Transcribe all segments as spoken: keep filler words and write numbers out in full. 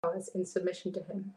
in submission to him.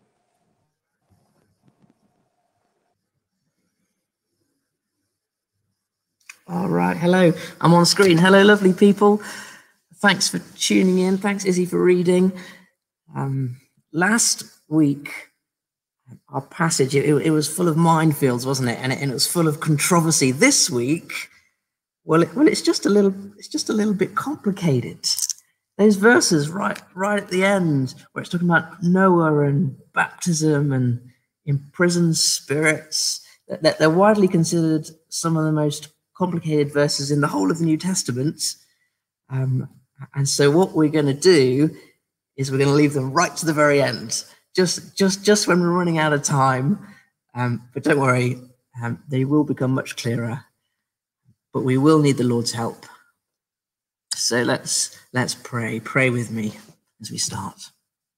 All right, hello, I'm on screen. Hello, lovely people. Thanks for tuning in. Thanks, Izzy, for reading. Um, last week, our passage, it, it was full of minefields, wasn't it? And, it? and it was full of controversy. This week, well, it, well, it's just a little, it's just a little bit complicated. Those verses right, right at the end, where it's talking about Noah and baptism and imprisoned spirits, that they're widely considered some of the most complicated verses in the whole of the New Testament. Um, and so what we're going to do is we're going to leave them right to the very end, just just just when we're running out of time. Um, but don't worry, um, they will become much clearer. But we will need the Lord's help. So let's let's pray. Pray with me as we start.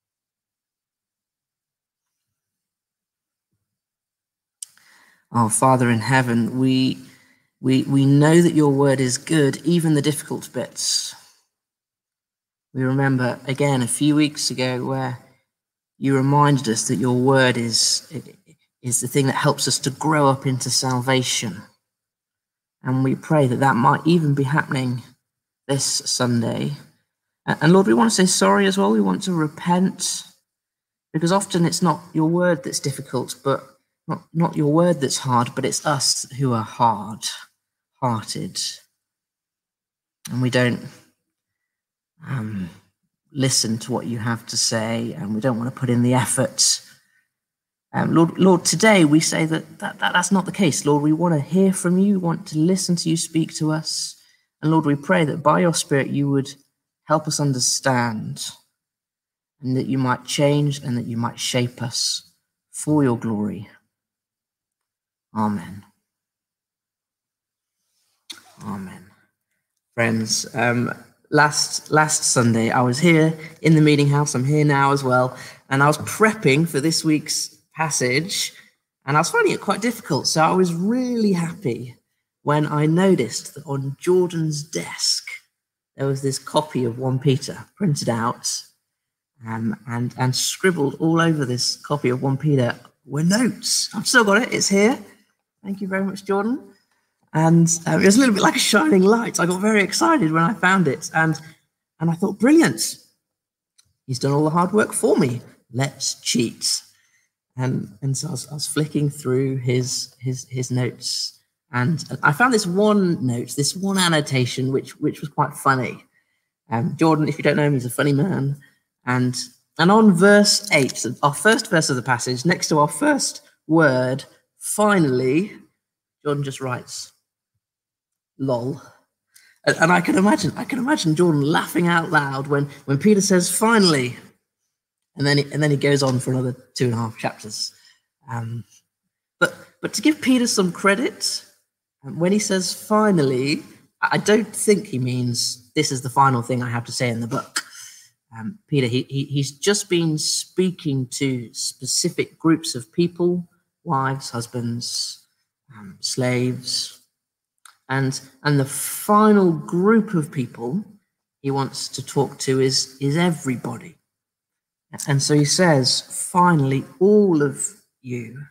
Our Father in heaven, we we we know that your word is good, even the difficult bits. We remember again a few weeks ago where you reminded us that your word is is the thing that helps us to grow up into salvation. And we pray that that might even be happening this Sunday. And Lord, we want to say sorry as well. We want to repent, because often it's not your word that's difficult, but not, not your word that's hard, but it's us who are hard-hearted. And we don't um, listen to what you have to say, and we don't want to put in the effort. Um, Lord, Lord, today we say that, that, that that's not the case. Lord, we want to hear from you, we want to listen to you speak to us. And Lord, we pray that by your Spirit you would help us understand, and that you might change and that you might shape us for your glory. Amen. Amen. Friends, um, last last Sunday I was here in the meeting house. I'm here now as well. And I was prepping for this week's passage, and I was finding it quite difficult. So I was really happy when I noticed that on Jordan's desk, there was this copy of First Peter printed out, um, and, and scribbled all over this copy of First Peter were notes. I've still got it, it's here. Thank you very much, Jordan. And um, it was a little bit like a shining light. I got very excited when I found it, and, and I thought, brilliant. He's done all the hard work for me. Let's cheat. And, and so I was, I was flicking through his, his, his notes, and I found this one note, this one annotation, which which was quite funny. Um, Jordan, if you don't know him, he's a funny man. And and on verse eight, our first verse of the passage, next to our first word, finally, Jordan just writes, lol. And, and I can imagine, I can imagine Jordan laughing out loud when, when Peter says, finally. And then, he, and then he goes on for another two and a half chapters. Um, but, but to give Peter some credit, when he says finally, I don't think he means this is the final thing I have to say in the book. Um, Peter, he, he he's just been speaking to specific groups of people, wives, husbands, um, slaves, and and the final group of people he wants to talk to is is everybody. And so he says, finally, all of you.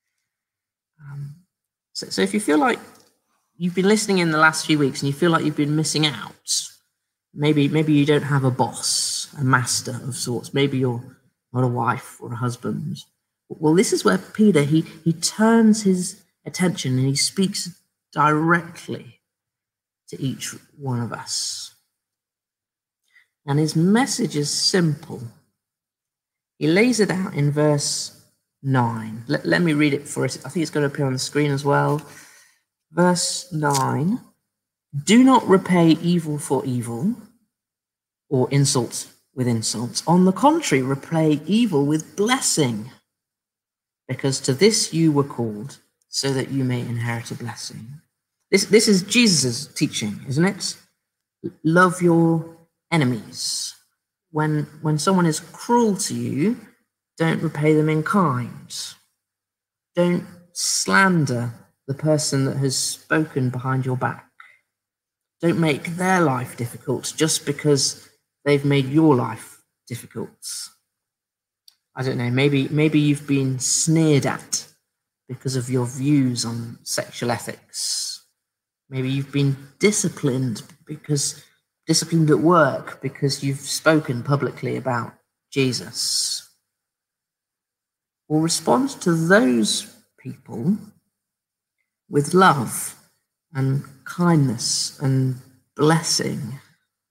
Um, so, so if you feel like you've been listening in the last few weeks and you feel like you've been missing out, maybe maybe you don't have a boss, a master of sorts, maybe you're not a wife or a husband. Well, this is where Peter, he, he turns his attention and he speaks directly to each one of us. And his message is simple. He lays it out in verse nine. Let, let me read it for us. I think it's going to appear on the screen as well. Verse nine, do not repay evil for evil or insult with insult. On the contrary, repay evil with blessing, because to this you were called, so that you may inherit a blessing. This, this is Jesus' teaching, isn't it? Love your enemies. When, when someone is cruel to you, don't repay them in kind. Don't slander the person that has spoken behind your back. Don't make their life difficult just because they've made your life difficult. I don't know, maybe maybe you've been sneered at because of your views on sexual ethics. Maybe you've been disciplined because disciplined at work because you've spoken publicly about Jesus. Well, respond to those people with love and kindness and blessing.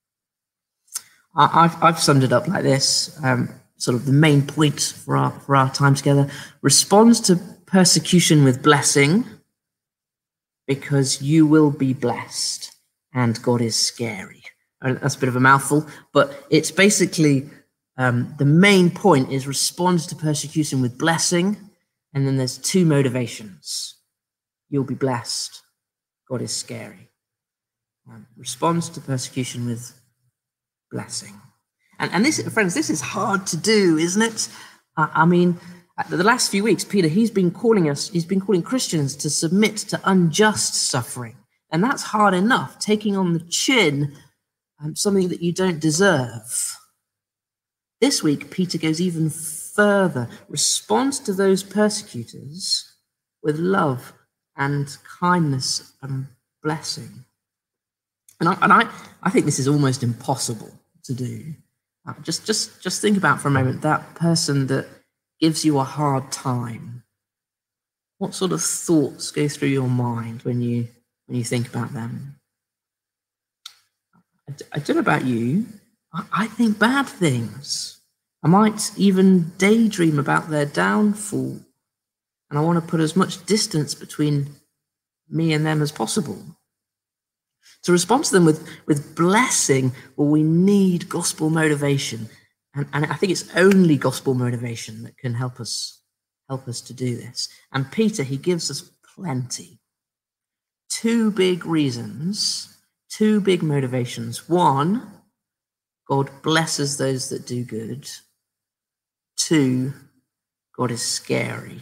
I, I've, I've summed it up like this, um, sort of the main point for our, for our time together. Respond to persecution with blessing because you will be blessed and God is scary. And that's a bit of a mouthful, but it's basically um, the main point is respond to persecution with blessing, and then there's two motivations. You'll be blessed. God is scary. Um, respond to persecution with blessing. And, and this, friends, this is hard to do, isn't it? Uh, I mean, the last few weeks, Peter, he's been calling us, he's been calling Christians to submit to unjust suffering. And that's hard enough, taking on the chin um, something that you don't deserve. This week, Peter goes even further, responds to those persecutors with love and kindness and blessing. And I, and I, I think this is almost impossible to do. Uh, just, just, just think about for a moment that person that gives you a hard time. What sort of thoughts go through your mind when you when you think about them? I, I don't know about you. I, I think bad things. I might even daydream about their downfall, and I want to put as much distance between me and them as possible. To respond to them with, with blessing, well, we need gospel motivation. And, and I think it's only gospel motivation that can help us help us to do this. And Peter, he gives us plenty. Two big reasons, two big motivations. One, God blesses those that do good. Two, God is scary.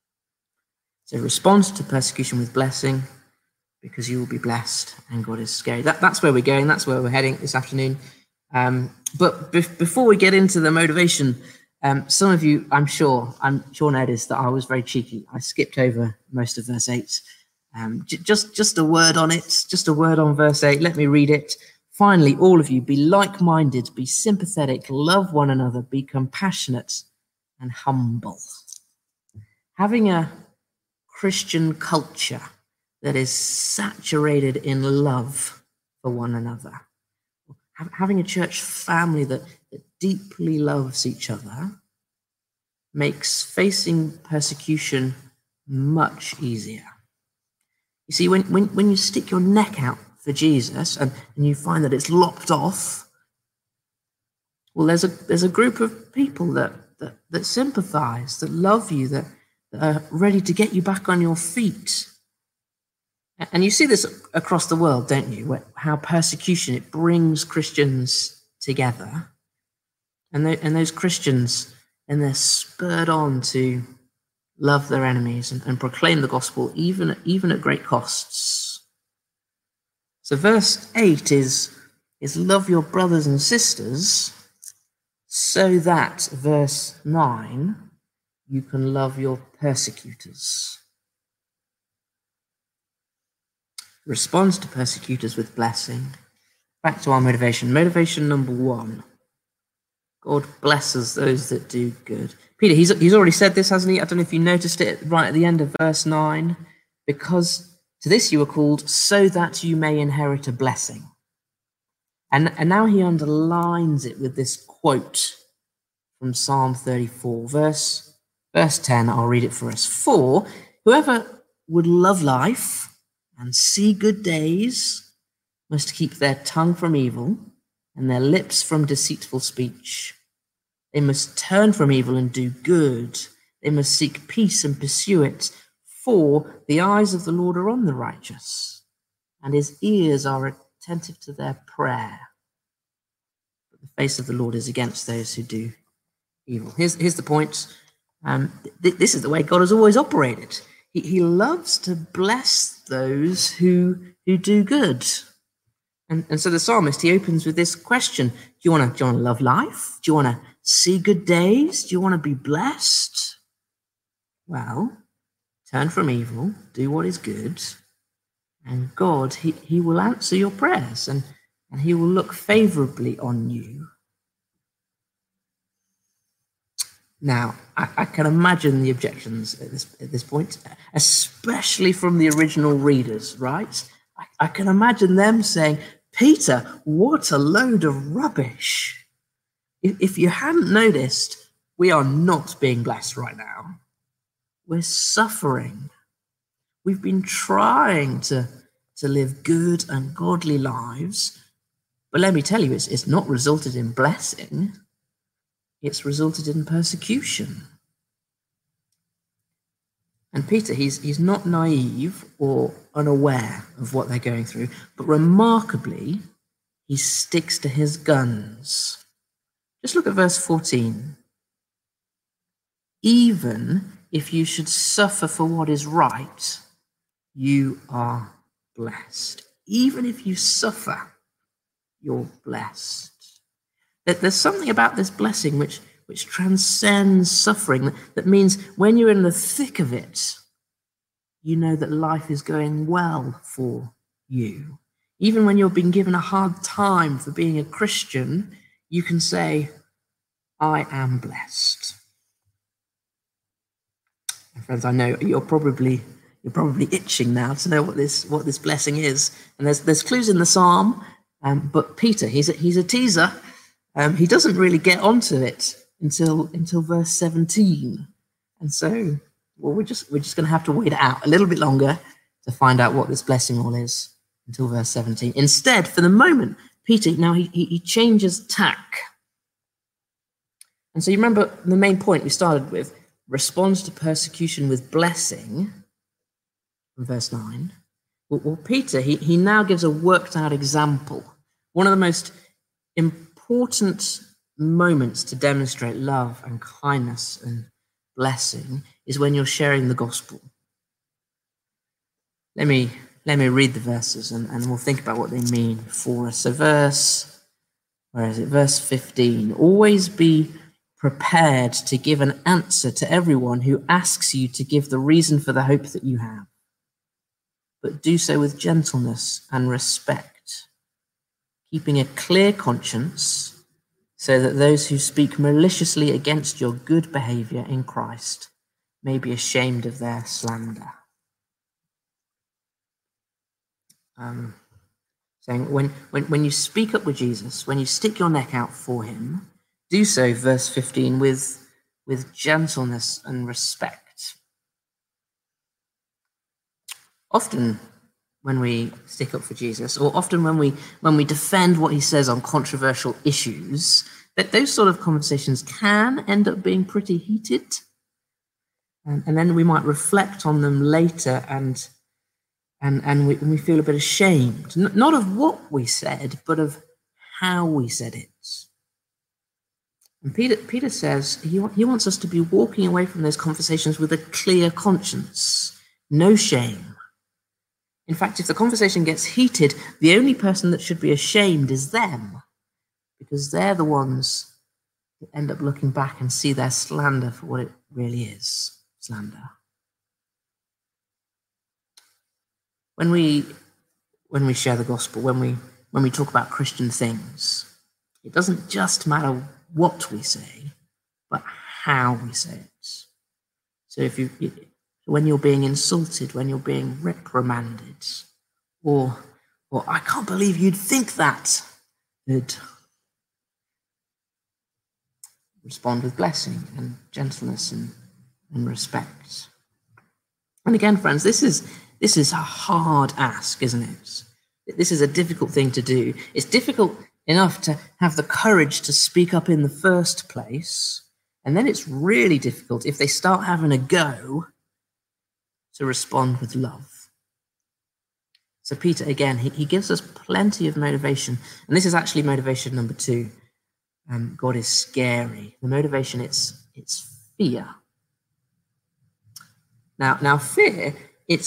So respond to persecution with blessing because you will be blessed and God is scary. That, that's where we're going. That's where we're heading this afternoon. Um, but be- before we get into the motivation, um, some of you, I'm sure, I'm sure noticed that I was very cheeky. I skipped over most of verse eight. Um, j- just, just a word on it, just a word on verse eight. Let me read it. Finally, all of you, be like-minded, be sympathetic, love one another, be compassionate and humble. Having a Christian culture that is saturated in love for one another. Having a church family that, that deeply loves each other makes facing persecution much easier. You see, when, when, when you stick your neck out for Jesus and, and you find that it's lopped off, well, there's a there's a group of people that that, that sympathize, that love you, that, that are ready to get you back on your feet. And you see this across the world, don't you? How persecution, it brings Christians together. And, they, and those Christians, and they're spurred on to love their enemies and, and proclaim the gospel, even, even at great costs. So verse eight is, is love your brothers and sisters so that, verse nine, you can love your persecutors. Responds to persecutors with blessing. Back to our motivation. Motivation number one. God blesses those that do good. Peter, he's, he's already said this, hasn't he? I don't know if you noticed it right at the end of verse nine. Because to this you were called so that you may inherit a blessing. And, and now he underlines it with this quote from Psalm thirty-four. Verse, verse ten, I'll read it for us. For whoever would love life and see good days must keep their tongue from evil and their lips from deceitful speech. They must turn from evil and do good. They must seek peace and pursue it. For the eyes of the Lord are on the righteous, and his ears are attentive to their prayer. But the face of the Lord is against those who do evil. Here's, here's the point. Um, th- this is the way God has always operated. He, he loves to bless those who, who do good. And, and so the psalmist, he opens with this question. Do you want to do you want to love life? Do you want to see good days? Do you want to be blessed? Well, turn from evil, do what is good, and God, he, he will answer your prayers, and, and he will look favorably on you. Now, I, I can imagine the objections at this, at this point, especially from the original readers, right? I, I can imagine them saying, Peter, what a load of rubbish. If, if you hadn't noticed, we are not being blessed right now. We're suffering. We've been trying to, to live good and godly lives, but let me tell you, it's, it's not resulted in blessing. It's resulted in persecution. And Peter, he's, he's not naive or unaware of what they're going through, but remarkably, he sticks to his guns. Just look at verse fourteen. Even if you should suffer for what is right, you are blessed. Even if you suffer, you're blessed. There's something about this blessing which, which transcends suffering, that means when you're in the thick of it, you know that life is going well for you. Even when you're being given a hard time for being a Christian, you can say, I am blessed. And friends, I know you're probably you're probably itching now to know what this what this blessing is. And there's there's clues in the psalm, um, but Peter, he's a, he's a teaser. Um, he doesn't really get onto it until until verse seventeen, and so well, we're just we're just going to have to wait it out a little bit longer to find out what this blessing all is until verse seventeen. Instead, for the moment, Peter now he he, he changes tack, and so you remember the main point we started with: responds to persecution with blessing. From verse nine. Well, well Peter he he now gives a worked out example. One of the most important important moments to demonstrate love and kindness and blessing is when you're sharing the gospel. Let me let me read the verses and, and we'll think about what they mean for us. So verse, where is it? Verse fifteen. Always be prepared to give an answer to everyone who asks you to give the reason for the hope that you have, but do so with gentleness and respect, keeping a clear conscience, so that those who speak maliciously against your good behavior in Christ may be ashamed of their slander. Um, saying when, when, when you speak up with Jesus, when you stick your neck out for him, do so, verse fifteen, with, with gentleness and respect. Often, when we stick up for Jesus, or often when we when we defend what he says on controversial issues, that those sort of conversations can end up being pretty heated. And, and then we might reflect on them later and and, and, we, and we feel a bit ashamed, N- not of what we said, but of how we said it. And Peter, Peter says he, he wants us to be walking away from those conversations with a clear conscience, no shame. In fact, if the conversation gets heated, the only person that should be ashamed is them, because they're the ones that end up looking back and see their slander for what it really is, slander. When we when we share the gospel, when we when we talk about Christian things, it doesn't just matter what we say, but how we say it. So if you when you're being insulted, when you're being reprimanded, or, or I can't believe you'd think that, you'd respond with blessing and gentleness and, and respect. And again, friends, this is this is a hard ask, isn't it? This is a difficult thing to do. It's difficult enough to have the courage to speak up in the first place, and then it's really difficult if they start having a go to respond with love. So Peter, again, he, he gives us plenty of motivation. And this is actually motivation number two. Um, God is scary. The motivation, it's it's fear. Now, now fear, it's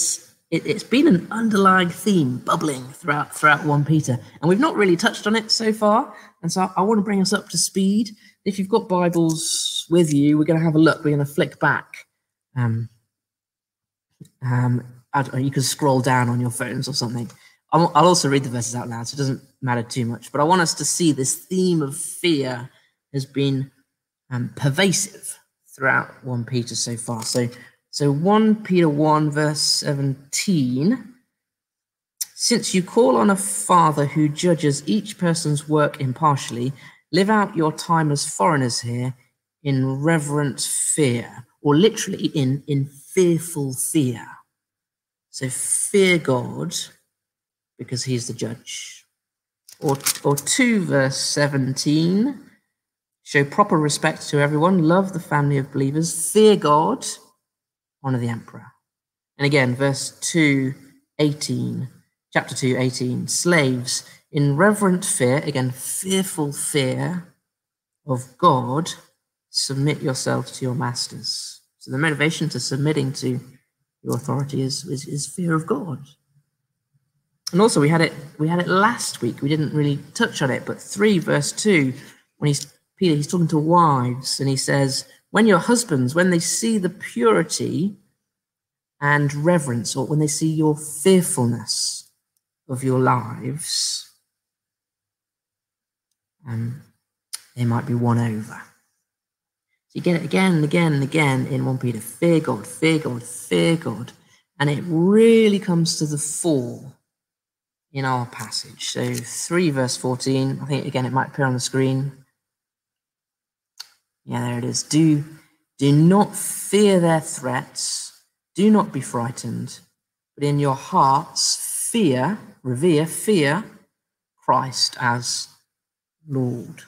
it, it's been an underlying theme bubbling throughout throughout First Peter, and we've not really touched on it so far. And so I, I want to bring us up to speed. If you've got Bibles with you, we're going to have a look. We're going to flick back. Um, um, I don't know, you can scroll down on your phones or something. I'll, I'll also read the verses out loud, so it doesn't matter too much. But I want us to see this theme of fear has been um, pervasive throughout First Peter so far. So, so First Peter one, verse seventeen. Since you call on a Father who judges each person's work impartially, live out your time as foreigners here in reverent fear, or literally in, in fearful fear. So fear God because he's the judge. Or, or two, verse seventeen. Show proper respect to everyone, love the family of believers, fear God, honor the emperor. And again, verse two, eighteen, chapter two, eighteen. Slaves, in reverent fear, again, fearful fear of God, submit yourselves to your masters. So the motivation to submitting to your authority is, is, is fear of God. And also we had it we had it last week. We didn't really touch on it, but three, verse two, when he's Peter, he's talking to wives, and he says, when your husbands, when they see the purity and reverence, or when they see your fearfulness of your lives, um, they might be won over. So you get it again and again and again in First Peter, fear God, fear God, fear God. And it really comes to the fore in our passage. So three, verse fourteen, I think, again, it might appear on the screen. Yeah, there it is. Do, do not fear their threats. Do not be frightened. But in your hearts, fear, revere, fear Christ as Lord.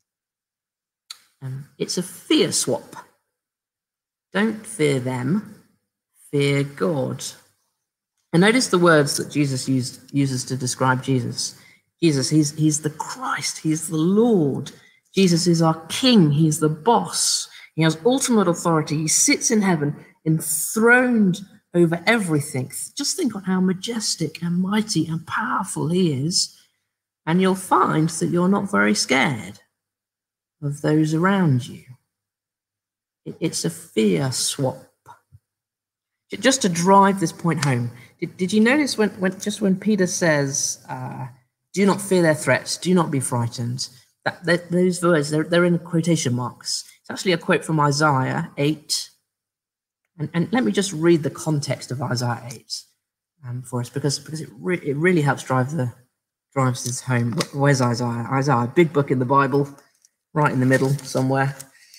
Um, it's a fear swap. Don't fear them. Fear God. And notice the words that Jesus used, uses to describe Jesus. Jesus, he's, he's the Christ. He's the Lord. Jesus is our King. He's the boss. He has ultimate authority. He sits in heaven, enthroned over everything. Just think on how majestic and mighty and powerful he is. And you'll find that you're not very scared of those around you. It's a fear swap. Just to drive this point home, did, did you notice when, when just when Peter says, uh, do not fear their threats, do not be frightened, that, that those words, they're, they're in quotation marks. It's actually a quote from Isaiah eight. And, and let me just read the context of Isaiah eight um, for us, because, because it, re it really helps drive the drives this home. Where's Isaiah? Isaiah, big book in the Bible, right in the middle somewhere.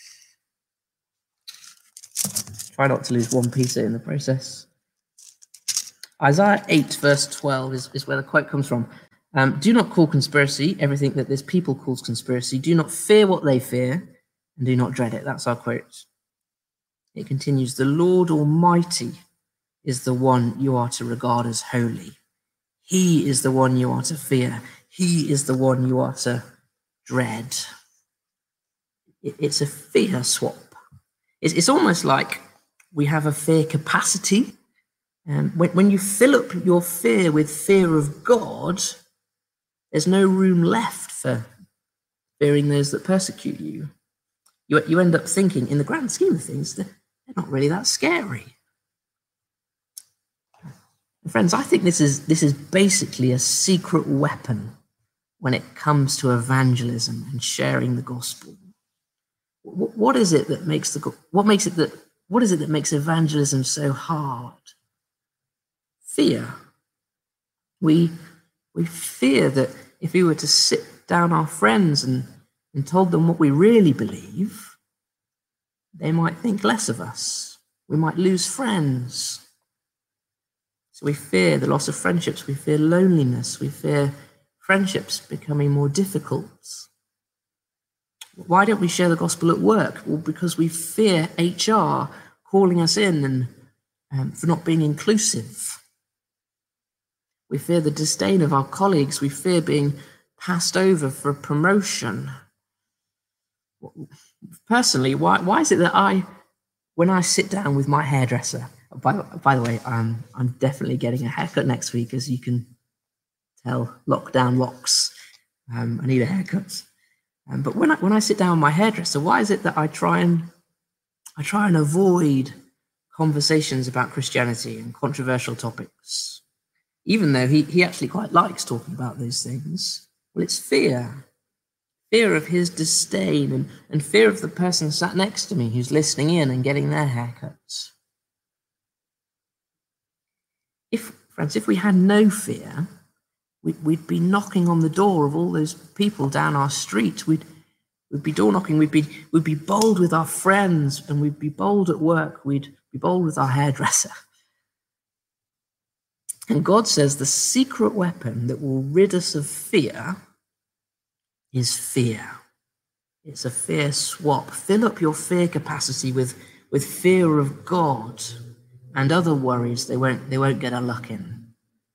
Try not to lose one piece in the process. Isaiah eight, verse twelve is, is where the quote comes from. Um, do not call conspiracy everything that this people calls conspiracy. Do not fear what they fear, and do not dread it. That's our quote. It continues, the Lord Almighty is the one you are to regard as holy. He is the one you are to fear. He is the one you are to dread. It, it's a fear swap. It's, it's almost like we have a fear capacity. And when, when you fill up your fear with fear of God, there's no room left for fearing those that persecute you. You, you end up thinking, in the grand scheme of things, they're, they're not really that scary. And friends, I think this is, this is basically a secret weapon when it comes to evangelism and sharing the gospel. What, what is it that makes the what makes it that What is it that makes evangelism so hard? Fear. We, we fear that if we were to sit down our friends and, and told them what we really believe, they might think less of us. We might lose friends. So we fear the loss of friendships. We fear loneliness. We fear friendships becoming more difficult. Why don't we share the gospel at work? Well, because we fear H R calling us in and um, for not being inclusive. We fear the disdain of our colleagues. We fear being passed over for a promotion. Personally, why, why is it that I, when I sit down with my hairdresser, By, by the way, I'm, I'm definitely getting a haircut next week, as you can tell, lockdown locks. Um, I need a haircut. Um, but when I, when I sit down with my hairdresser, why is it that I try and I try and avoid conversations about Christianity and controversial topics, even though he, he actually quite likes talking about those things? Well, it's fear. Fear of his disdain and, and fear of the person sat next to me who's listening in and getting their haircuts. If, friends, if we had no fear, we'd, we'd be knocking on the door of all those people down our street. We'd, we'd be door knocking. We'd be, we'd be bold with our friends, and we'd be bold at work. We'd be bold with our hairdresser. And God says the secret weapon that will rid us of fear is fear. It's a fear swap. Fill up your fear capacity with, with fear of God, and other worries they won't they won't get a luck in.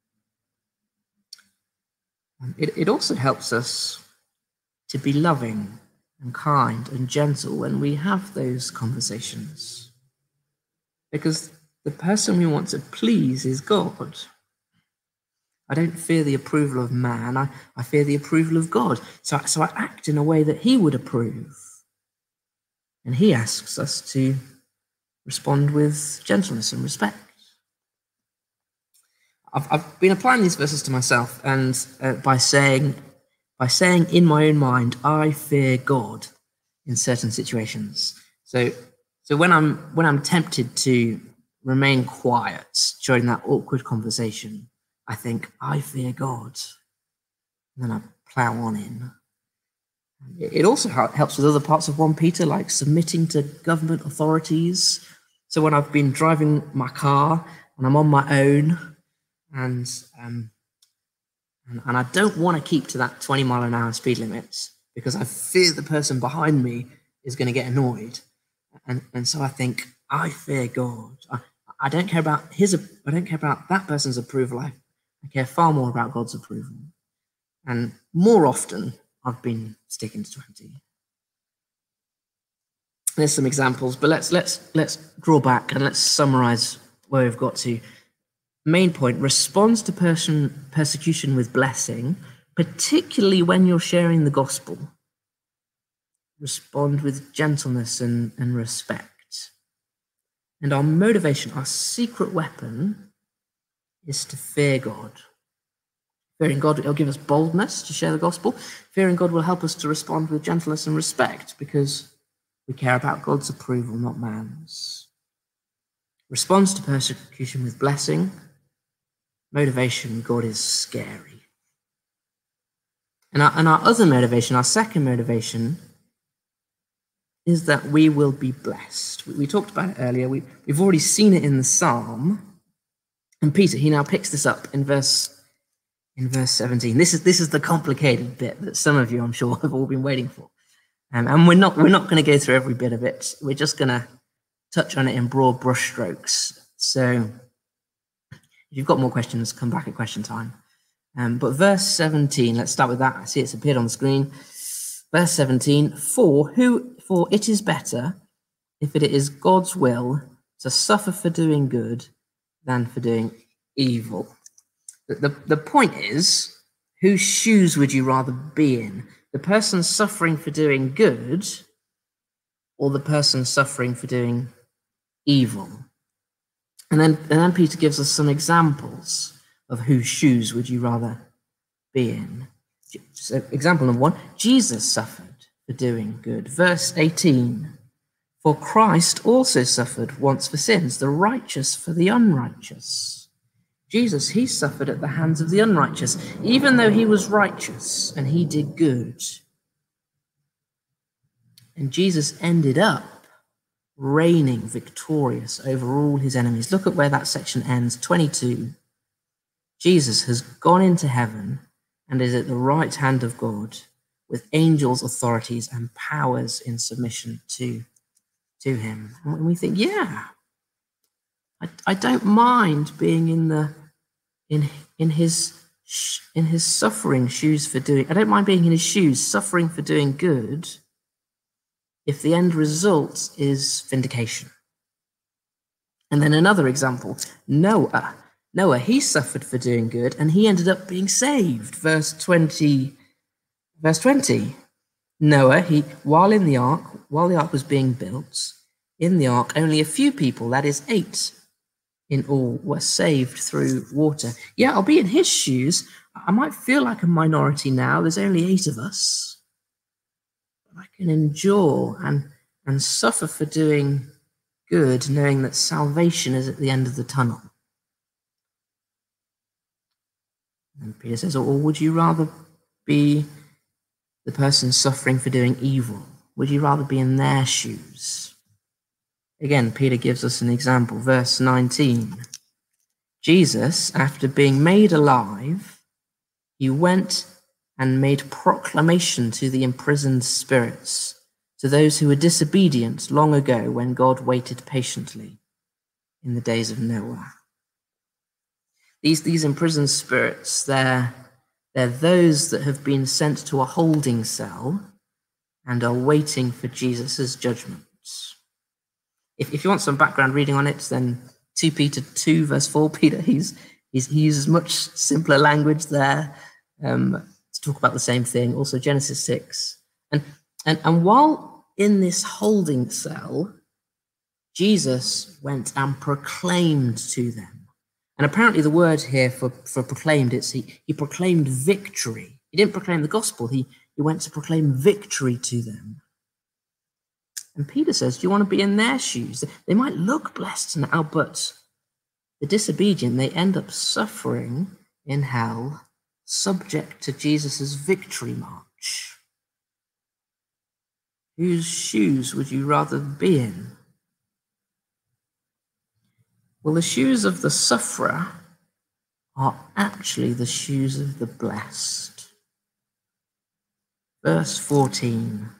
It, it also helps us to be loving and kind and gentle when we have those conversations, because the person we want to please is God. I don't fear the approval of man, I, I fear the approval of God. So, so I act in a way that he would approve. And he asks us to respond with gentleness and respect. I've, I've been applying these verses to myself, and uh, by saying, by saying in my own mind, I fear God in certain situations. So, so when I'm when I'm tempted to remain quiet during that awkward conversation, I think, I fear God. And then I plow on in. It also helps with other parts of First Peter, like submitting to government authorities. So when I've been driving my car and I'm on my own, and um, and, and I don't want to keep to that twenty mile an hour speed limit because I fear the person behind me is going to get annoyed. And, and so I think, I fear God. I, I don't care about his, I don't care about that person's approval. I, I care far more about God's approval. And more often, I've been sticking to twenty. There's some examples, but let's let's let's draw back and let's summarize where we've got to. Main point: responds to person, persecution with blessing, particularly when you're sharing the gospel. Respond with gentleness and, and respect. And our motivation, our secret weapon, is to fear God. Fearing God will give us boldness to share the gospel. Fearing God will help us to respond with gentleness and respect because we care about God's approval, not man's. Responds to persecution with blessing. Motivation, God is scary. And our, and our other motivation, our second motivation, is that we will be blessed. We, we talked about it earlier. We, we've already seen it in the psalm. And Peter, he now picks this up in verse in verse seventeen. This is this is the complicated bit that some of you, I'm sure, have all been waiting for. Um, and we're not we're not going to go through every bit of it. We're just going to touch on it in broad brushstrokes. So if you've got more questions, come back at question time. Um, but verse seventeen, let's start with that. I see it's appeared on the screen. Verse seventeen, for who for it is better if it is God's will to suffer for doing good than for doing evil. The, the, the point is, whose shoes would you rather be in? The person suffering for doing good or the person suffering for doing evil? And then, and then Peter gives us some examples of whose shoes would you rather be in. So example number one, Jesus suffered for doing good. Verse eighteen, for Christ also suffered once for sins, the righteous for the unrighteous. Jesus, he suffered at the hands of the unrighteous, even though he was righteous and he did good. And Jesus ended up reigning victorious over all his enemies. Look at where that section ends, twenty-two. Jesus has gone into heaven and is at the right hand of God with angels, authorities, and powers in submission to, to him. And we think, yeah, I, I don't mind being in the in in his in his suffering shoes for doing. I don't mind being in his shoes, suffering for doing good, if the end result is vindication. And then another example, Noah. Noah, he suffered for doing good, and he ended up being saved. Verse twenty. Verse twenty. Noah, he while in the ark, while the ark was being built, in the ark only a few people, that is eight in all, were saved through water. Yeah, I'll be in his shoes. I might feel like a minority now. There's only eight of us. But I can endure and, and suffer for doing good, knowing that salvation is at the end of the tunnel. And Peter says, or would you rather be the person suffering for doing evil? Would you rather be in their shoes? Again, Peter gives us an example, verse nineteen. Jesus, after being made alive, he went and made proclamation to the imprisoned spirits, to those who were disobedient long ago when God waited patiently in the days of Noah. These, these imprisoned spirits, they're, they're those that have been sent to a holding cell and are waiting for Jesus' judgment. If, if you want some background reading on it, then Second Peter two, verse four, Peter, he's, he's, he uses much simpler language there um, to talk about the same thing. Also Genesis six. And, and, and while in this holding cell, Jesus went and proclaimed to them. And apparently the word here for, for proclaimed, it's he, he proclaimed victory. He didn't proclaim the gospel, he, he went to proclaim victory to them. And Peter says, do you want to be in their shoes? They might look blessed now, but the disobedient, they end up suffering in hell, subject to Jesus' victory march. Whose shoes would you rather be in? Well, the shoes of the sufferer are actually the shoes of the blessed. Verse fourteen.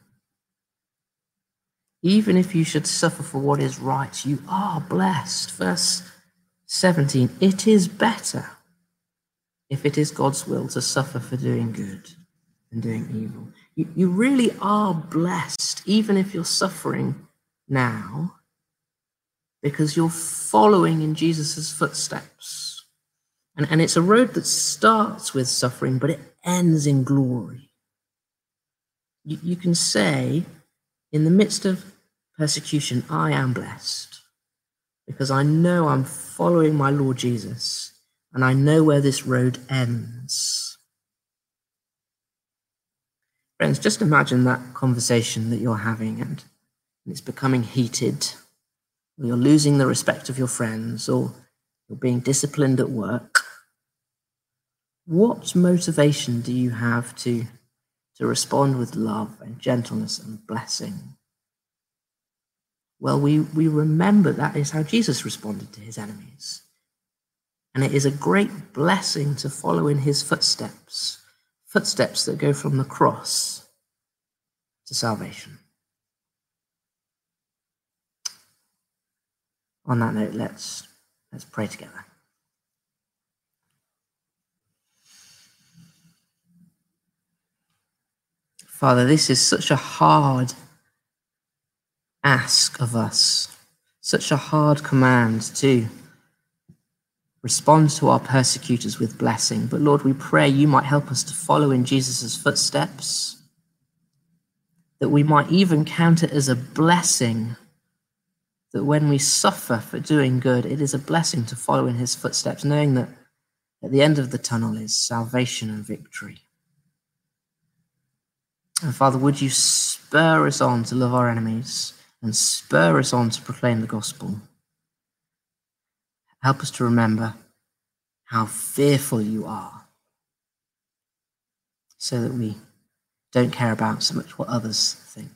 Even if you should suffer for what is right, you are blessed. Verse seventeen, it is better if it is God's will to suffer for doing good than doing evil. You, you really are blessed, even if you're suffering now, because you're following in Jesus' footsteps. And, and it's a road that starts with suffering, but it ends in glory. You, you can say, in the midst of persecution, I am blessed because I know I'm following my Lord Jesus and I know where this road ends. Friends, just imagine that conversation that you're having and it's becoming heated, or you're losing the respect of your friends, or you're being disciplined at work. What motivation do you have to to respond with love and gentleness and blessing? Well, we, we remember that is how Jesus responded to his enemies. And it is a great blessing to follow in his footsteps, footsteps that go from the cross to salvation. On that note, let's, let's pray together. Father, this is such a hard ask of us, such a hard command to respond to our persecutors with blessing. But Lord, we pray you might help us to follow in Jesus' footsteps, that we might even count it as a blessing, that when we suffer for doing good, it is a blessing to follow in his footsteps, knowing that at the end of the tunnel is salvation and victory. And Father, would you spur us on to love our enemies and spur us on to proclaim the gospel? Help us to remember how fearful you are, so that we don't care about so much what others think.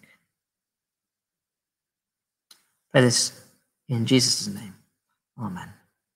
Pray this in Jesus' name. Amen.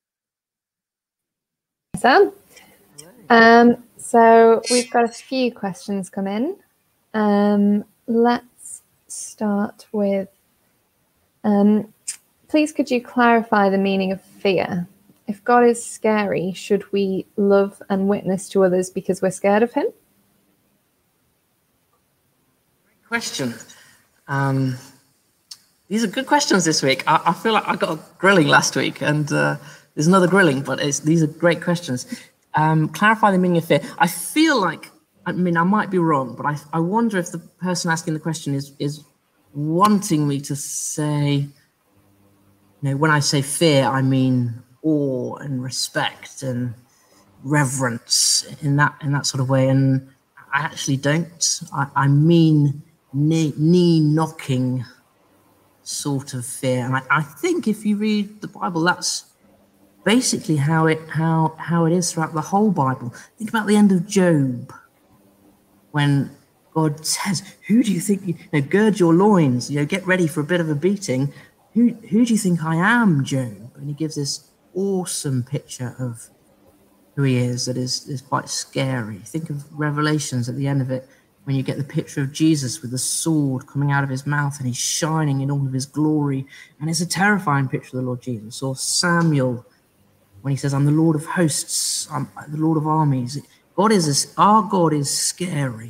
Sam. Um, so we've got a few questions come in. Um, let's start with, um, please could you clarify the meaning of fear? If God is scary, should we love and witness to others because we're scared of him? Great question. Um, these are good questions this week. I, I feel like I got a grilling last week, and uh, there's another grilling, but it's, these are great questions. Um, clarify the meaning of fear. I feel like, I mean, I might be wrong, but I, I wonder if the person asking the question is is wanting me to say, you know, when I say fear, I mean awe and respect and reverence in that in that sort of way. And I actually don't. I, I mean knee, knee knocking sort of fear. And I, I think if you read the Bible, that's basically how it how how it is throughout the whole Bible. Think about the end of Job, when God says, "Who do you think? You, you know, gird your loins. You know, get ready for a bit of a beating. Who who do you think I am, Job?" And he gives this awesome picture of who he is that is is quite scary. Think of Revelations at the end of it, when you get the picture of Jesus with the sword coming out of his mouth and he's shining in all of his glory, and it's a terrifying picture of the Lord Jesus. Or Samuel, when he says, "I'm the Lord of hosts, I'm the Lord of armies." God is a, our God is scary,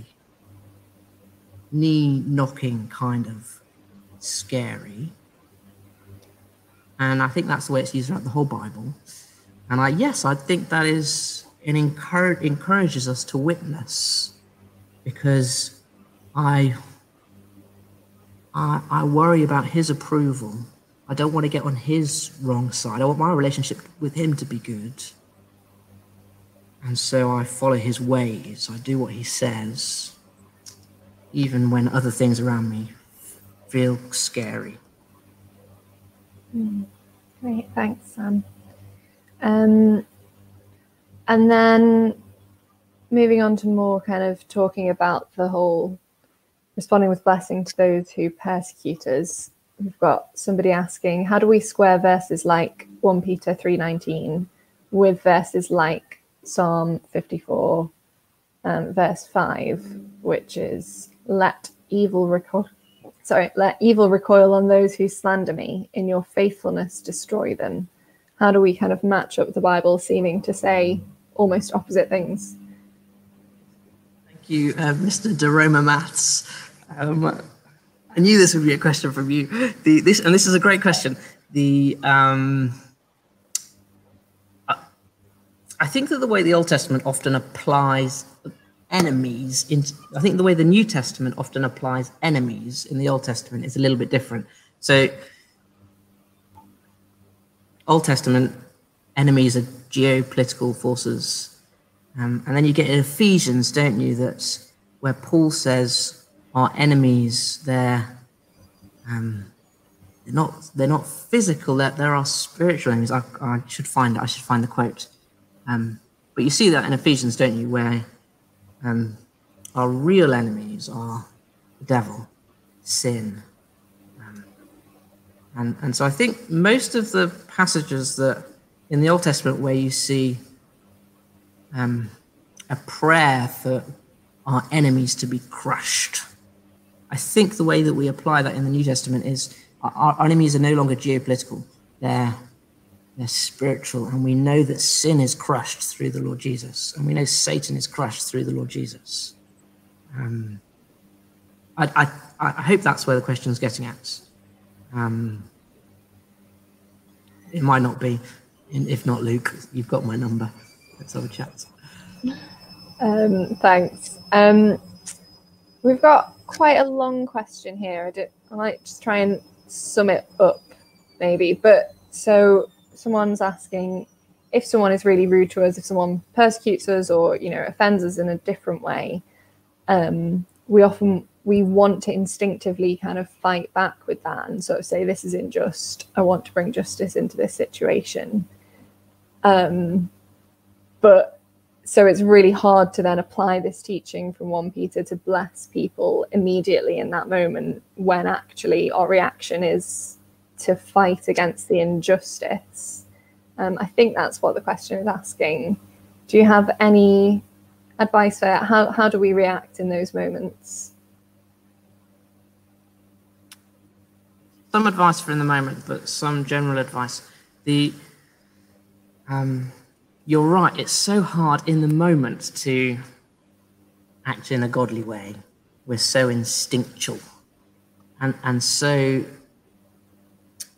knee-knocking kind of scary. And I think that's the way it's used throughout the whole Bible. And I, yes, I think that is, it encourage, encourages us to witness, because I, I, I worry about his approval. I don't want to get on his wrong side. I want my relationship with him to be good. And so I follow his ways. I do what he says, even when other things around me feel scary. Mm. Great, thanks, Sam. Um, and then moving on to more kind of talking about the whole responding with blessing to those who persecute us. We've got somebody asking, how do we square verses like First Peter three nineteen with verses like Psalm fifty-four, um, verse five, which is, let evil recoil, sorry, let evil recoil on those who slander me. In your faithfulness, destroy them. How do we kind of match up the Bible seeming to say almost opposite things? Thank you, uh, Mister Deroma Maths. Um, I knew this would be a question from you. The, this and this is a great question. The um, I think that the way the Old Testament often applies enemies, in, I think the way the New Testament often applies enemies in the Old Testament is a little bit different. So, Old Testament enemies are geopolitical forces, um, and then you get in Ephesians, don't you? That's where Paul says our enemies, they're um, they're not they're not physical. They're, they're our spiritual enemies. I, I should find I should find the quote. Um, but you see that in Ephesians, don't you? Where um, our real enemies are the devil, sin. And, and so I think most of the passages that in the Old Testament where you see um, a prayer for our enemies to be crushed, I think the way that we apply that in the New Testament is our, our enemies are no longer geopolitical, they're, they're spiritual, and we know that sin is crushed through the Lord Jesus, and we know Satan is crushed through the Lord Jesus. Um, I, I, I hope that's where the question is getting at. Um, it might not be. If not, Luke, you've got my number. Let's have a chat. Um, thanks. Um, we've got quite a long question here. I, did, I might just try and sum it up, maybe. But so someone's asking, if someone is really rude to us, if someone persecutes us or, you know, offends us in a different way, um, we often we want to instinctively kind of fight back with that and sort of say, this is unjust. I want to bring justice into this situation. Um, but so it's really hard to then apply this teaching from First Peter to bless people immediately in that moment, when actually our reaction is to fight against the injustice. Um, I think that's what the question is asking. Do you have any advice for how, how do we react in those moments? Some advice for in the moment, but some general advice. The um, you're right, it's so hard in the moment to act in a godly way. We're so instinctual and, and so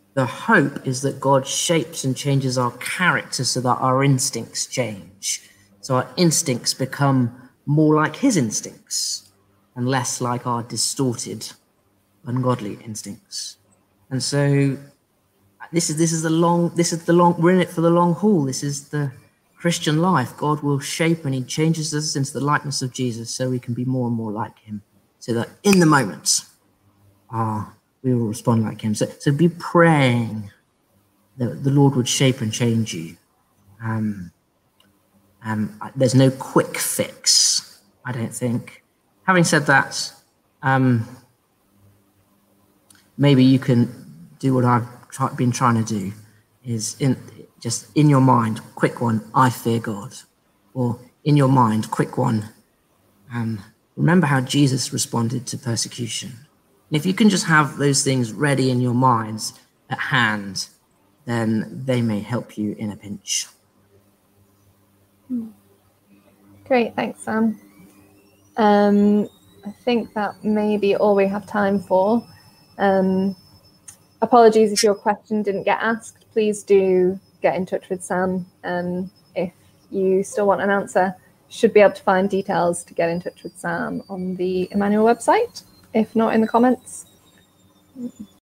The hope is that God shapes and changes our character so that our instincts change. So our instincts become more like his instincts and less like our distorted, ungodly instincts. And so this is this is the long this is the long we're in it for the long haul. This is the Christian life. God will shape and he changes us into the likeness of Jesus so we can be more and more like him. So that in the moment, ah, we will respond like him. So so be praying that the Lord would shape and change you. Um, um, there's no quick fix, I don't think. Having said that, um, maybe you can do what I've try, been trying to do, is in just in your mind, quick one, I fear God. Or in your mind, quick one, um, remember how Jesus responded to persecution. And if you can just have those things ready in your minds at hand, then they may help you in a pinch. Great, thanks, Sam. Um, I think that may be all we have time for. Um, apologies if your question didn't get asked. Please do get in touch with Sam. Um, if you still want an answer, should be able to find details to get in touch with Sam on the Emmanuel website, if not in the comments.